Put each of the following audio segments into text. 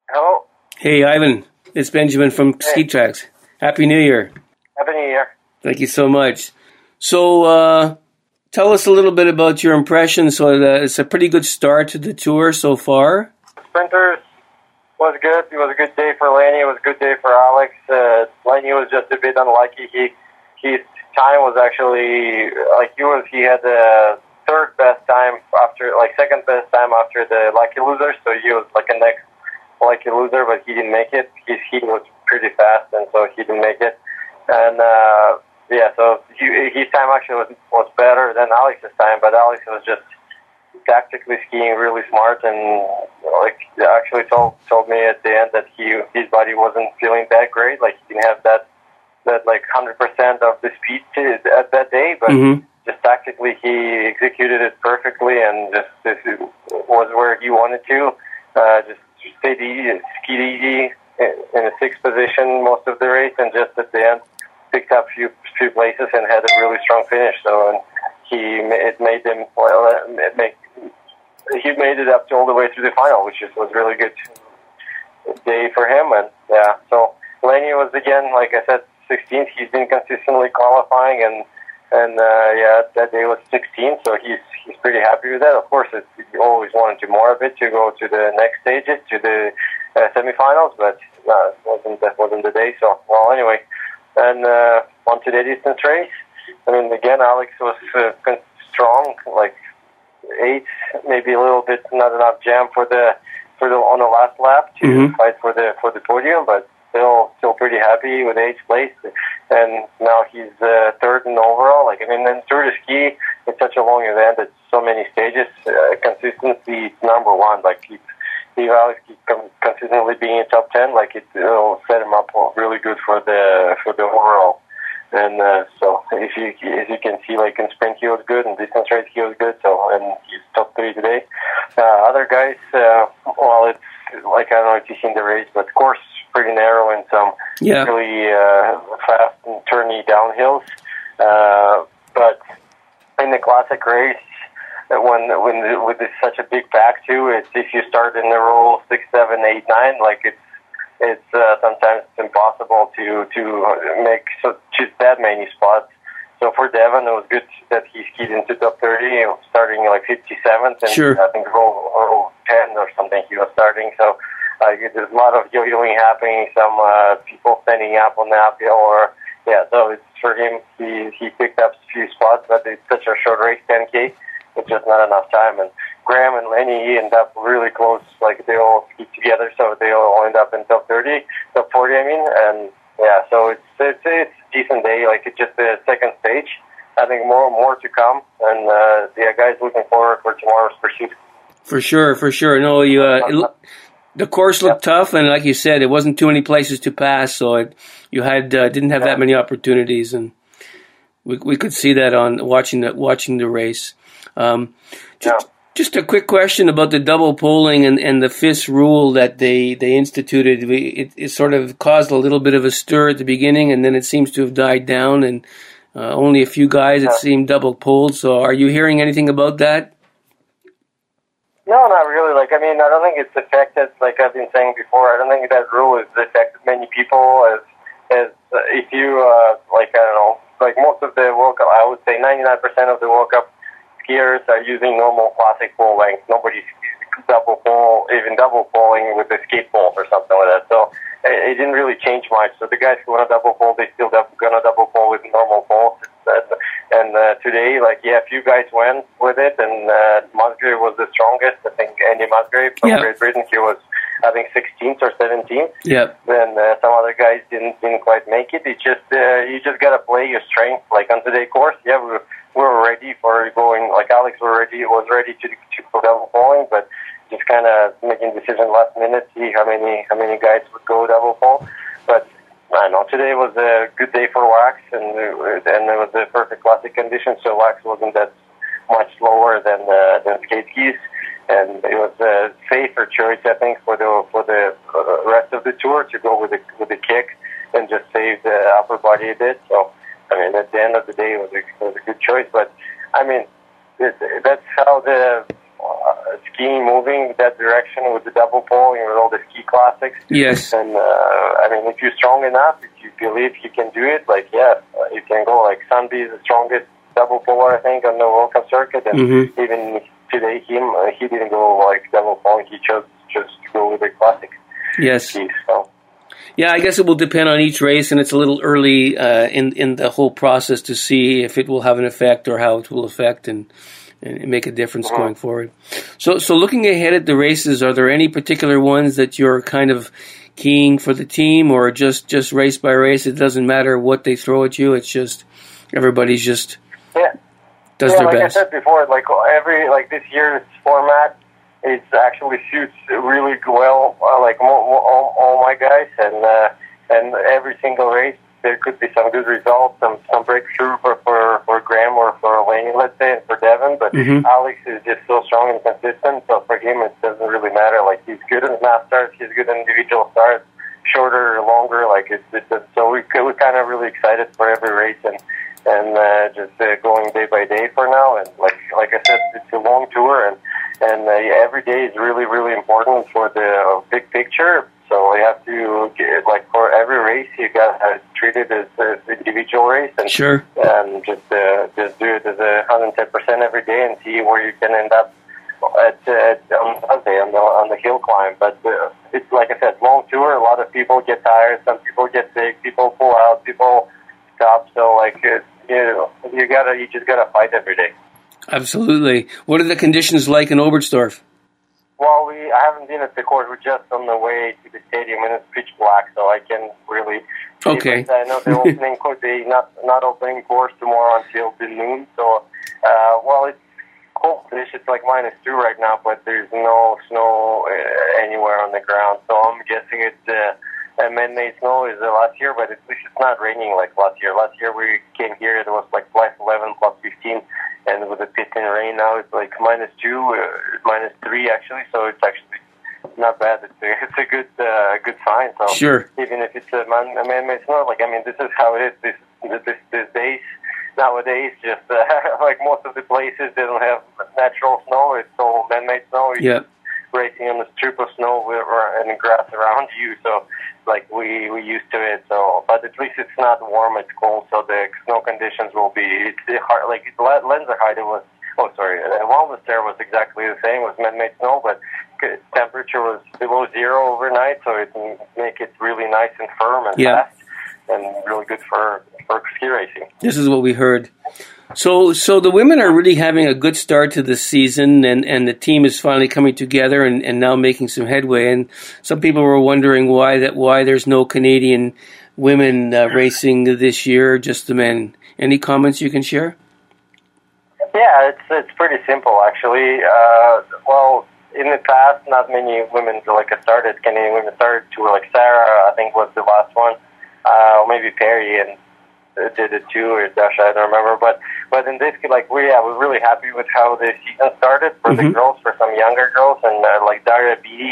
Hello. Hey, Ivan. It's Benjamin from Ski Hey. Tracks. Happy New Year. Happy New Year. Thank you so much. So, tell us a little bit about your impression. So, it's a pretty good start to the tour so far. Sprinters was good. It was a good day for Laney. It was a good day for Alex. Laney was just a bit unlucky. His time was actually he had the third best time after second best time after the lucky loser. So he was like a next lucky loser, but he didn't make it. His heat was pretty fast, and so he didn't make it. And so his time actually was better than Alex's time, but Alex was just tactically skiing really smart, and actually told me at the end that his body wasn't feeling that great. Like he didn't have that 100% of the speed at that day, but just tactically he executed it perfectly, and just this was where he wanted to. Just stayed easy, skied easy in a sixth position most of the race, and just at the end picked up few places and had a really strong finish. So and he made it up to all the way through the final, which was really good day for him. And so Laney was again, like I said, 16th. He's been consistently qualifying, and that day was 16th. So he's pretty happy with that. Of course, he always wanted to more of it to go to the next stages, to the semifinals, but that wasn't the day. So anyway, and on to the distance race. I mean, again, Alex was strong, like 8th, maybe a little bit not enough jam for the on the last lap to fight for the podium, but still pretty happy with 8th place. And now he's third in overall. Like, I mean, in Tour de Ski, it's such a long event. It's so many stages. Consistency is number one. Like, if Alex keeps consistently being in top 10, like it'll set him up really good for the overall. And so if you can see, like in sprint he was good, and distance race he was good. So and he's top 3 today. Other guys, it's like, I don't know if you've seen the race, but course pretty narrow and some really fast and turny downhills. But in the classic race, when with such a big pack too, it's if you start in the row 6, 7, 8, 9, like it's sometimes it's impossible to make just that many spots. So for Devon, it was good that he skied into top 30, starting like 57th, and I think row 10 or something he was starting. So there's a lot of yo-yoing happening, some people standing up on the uphill, so it's for him, he picked up a few spots, but it's such a short race, 10K, it's just not enough time. And Graham and Lenny end up really close, like they all ski together, so they all end up in top 40, I mean, and so it's a decent day, like it's just the second stage. I think more to come, and guys, looking forward for tomorrow's pursuit. For sure. No, the course looked tough, and like you said, it wasn't too many places to pass, so you had didn't have that many opportunities, and we could see that on watching the race. Just a quick question about the double polling and the FIS rule that they instituted. It sort of caused a little bit of a stir at the beginning, and then it seems to have died down, and only a few guys, it seemed, double polled. So are you hearing anything about that? No, not really. Like, I mean, I don't think it's affected, like I've been saying before, I don't think that rule has affected many people as if you, I don't know, like most of the World Cup, I would say 99% of the World Cup skiers are using normal classic pole length. Nobody's double polling with the skate pole or something like that. So it didn't really change much. So the guys who want to double pole, they still gonna double pole with normal poles. And today, a few guys went with it, and Musgrave was the strongest. I think Andy Musgrave from Great Britain, he was, I think, 16th or 17th. Yep. Then some other guys didn't quite make it. It's just you just gotta play your strength. Like on today's course, we were ready for going. Like Alex was ready to go double polling, but just kind of making decision last minute, see how many guys would go double pole. But I know today was a good day for wax, and it was the perfect classic conditions. So wax wasn't that much lower than skate skis, and it was a safer choice, I think, for the rest of the tour to go with the kick and just save the upper body a bit. So I mean, at the end of the day, it was a good choice. But I mean, that's how skiing moving that direction with the double pole, with all the ski classics. Yes. And if you're strong enough, if you believe you can do it, you can go. Like Sundby is the strongest double poler, I think, on the World Cup circuit, and even today he didn't go double pole. He chose just to go with the classic. Yes. Skis, so. Yeah, I guess it will depend on each race, and it's a little early in the whole process to see if it will have an effect or how it will affect and make a difference going forward. So looking ahead at the races, are there any particular ones that you're kind of keying for the team, or just race by race? It doesn't matter what they throw at you. It's just everybody's just does their best. Like I said before, this year's format, it actually suits really well, all my guys, and every single race there could be some good results, some breakthrough for Graham or for Laney, let's say, and for Devin. But Alex is just so strong and consistent, so for him it doesn't really matter. He's good in mass starts, he's good in individual starts, shorter or longer. So we're kind of really excited for every race and just going day by day for now. And like I said, it's a long tour and every day is really, really important for the big picture. So you have to for every race, you got to treat it as an individual race, and just do it as 110% every day, and see where you can end up on Sunday on the hill climb. But it's like I said, long tour. A lot of people get tired. Some people get sick. People pull out. People stop. So you just gotta fight every day. Absolutely. What are the conditions like in Oberstdorf? Well, I haven't been at the course. We're just on the way to the stadium, and it's pitch black, so I can't really. Okay. I know the opening course, not opening course tomorrow until the noon. So, it's cold-ish. It's -2 right now, but there's no snow anywhere on the ground. So I'm guessing it's man-made snow is last year, but at least it's not raining like last year. Last year we came here, it was +11, +15. And with the pissing rain now, it's -2, -3 actually. So it's actually not bad. It's a good sign. So sure. Even if it's a man-made snow, this is how it is. These days nowadays, just most of the places they don't have natural snow. It's all man-made snow. Yeah. Racing on the strip of snow and grass around you. So we used to it. So, but at least it's not warm. It's cold. So the snow conditions will be. It's hard. Lenzerheide was. Oh, sorry. Walmster was exactly the same. It was man-made snow, but temperature was below zero overnight. So it can make it really nice and firm and fast, and really good for ski racing. This is what we heard. So the women are really having a good start to the season, and the team is finally coming together and now making some headway. And some people were wondering why there's no Canadian women racing this year, just the men. Any comments you can share? Yeah, it's pretty simple actually. In the past, not many women Canadian women started to Sarah, I think was the last one, or maybe Perry and. Did it too, or Dasha, I don't remember. But in this case, we're really happy with how the season started for the girls, for some younger girls, and Daria Beatty,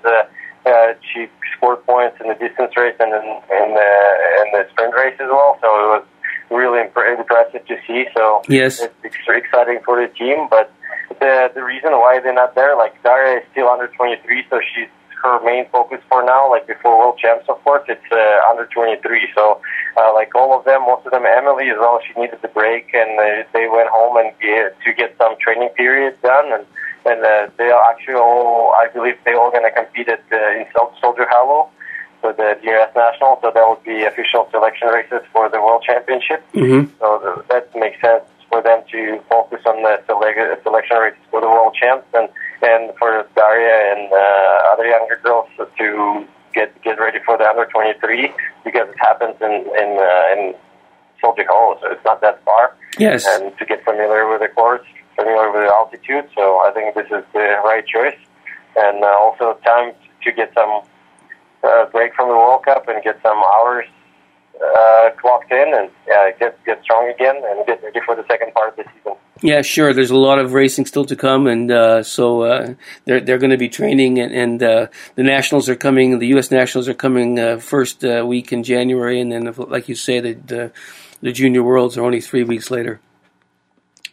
she scored points in the distance race and in the sprint race as well. So it was really impressive to see. So yes, it's exciting for the team. But the reason why they're not there, Daria is still under 23, so she's. Her main focus for now, before World Champs, of course, it's under 23. So, all of them, most of them, Emily as well, she needed the break, and they went home and to get some training period done, and they are actually all, I believe, they all going to compete at in Soldier Hollow, so the U.S. National. So that would be official selection races for the World Championship. So that makes sense for them to focus on the selection races for the World Champs, and for Daria and other younger girls to get ready for the under 23, because it happens in Soldier Hollow, so it's not that far. Yes. And to get familiar with the course, familiar with the altitude, so I think this is the right choice. And also time to get some break from the World Cup and get some hours clocked in and get strong again and get ready for the second part of the season. Yeah, sure. There's a lot of racing still to come, and so they're going to be training, and the nationals are coming. The U.S. nationals are coming first week in January, and then, like you say, the Junior Worlds are only 3 weeks later.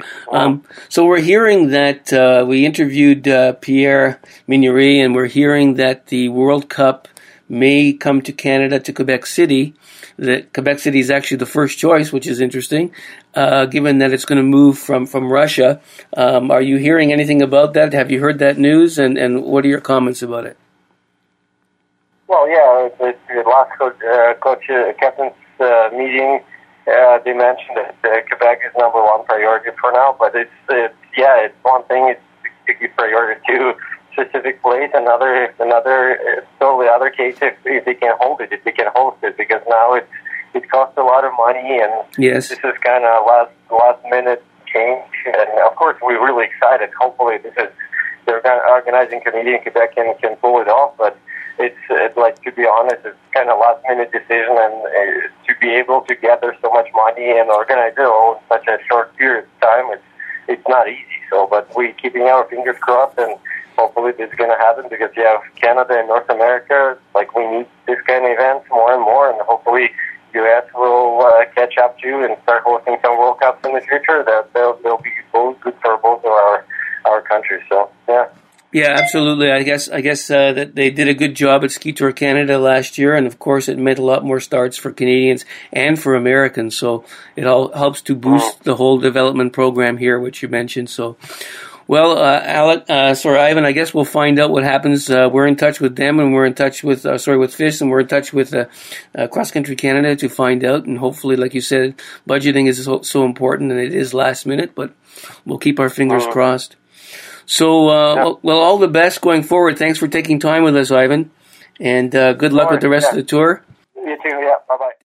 So we're hearing that we interviewed Pierre Mignery, and we're hearing that the World Cup may come to Canada, to Quebec City. That Quebec City is actually the first choice, which is interesting, given that it's going to move from Russia. Are you hearing anything about that? Have you heard that news, and what are your comments about it? Well, yeah, the last captain's meeting, they mentioned that Quebec is number one priority for now, but it's one thing, it's to give priority to specific place. Another totally other case if they can hold it, if they can host it, because now it costs a lot of money, and yes, this is kind of last minute change. And of course, we're really excited. Hopefully, they're organizing Canadian Quebec can pull it off, but it's like, to be honest, it's kind of last minute decision, and to be able to gather so much money and organize it all in such a short period of time, it's not easy. So, but we're keeping our fingers crossed, and hopefully this is going to happen, because Canada and North America, like, we need this kind of events more and more, and hopefully U.S. will catch up to and start hosting some World Cups in the future. They'll be both good for both of our countries. So yeah. Yeah, absolutely. I guess that they did a good job at Ski Tour Canada last year, and of course it meant a lot more starts for Canadians and for Americans. So it all helps to boost the whole development program here, which you mentioned. So, well, Ivan, I guess we'll find out what happens. We're in touch with them, and we're in touch with FIS, and we're in touch with Cross Country Canada to find out. And hopefully, like you said, budgeting is so important, and it is last minute, but we'll keep our fingers crossed. So, well, all the best going forward. Thanks for taking time with us, Ivan, and good luck with the rest of the tour. You too.